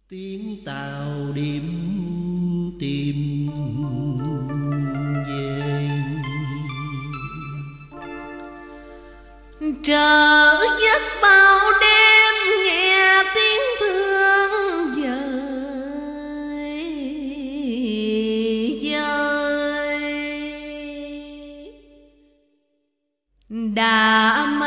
tiếng tàu điểm tìm về, trở giấc bao đêm nghe tiếng thương vời vời. Đã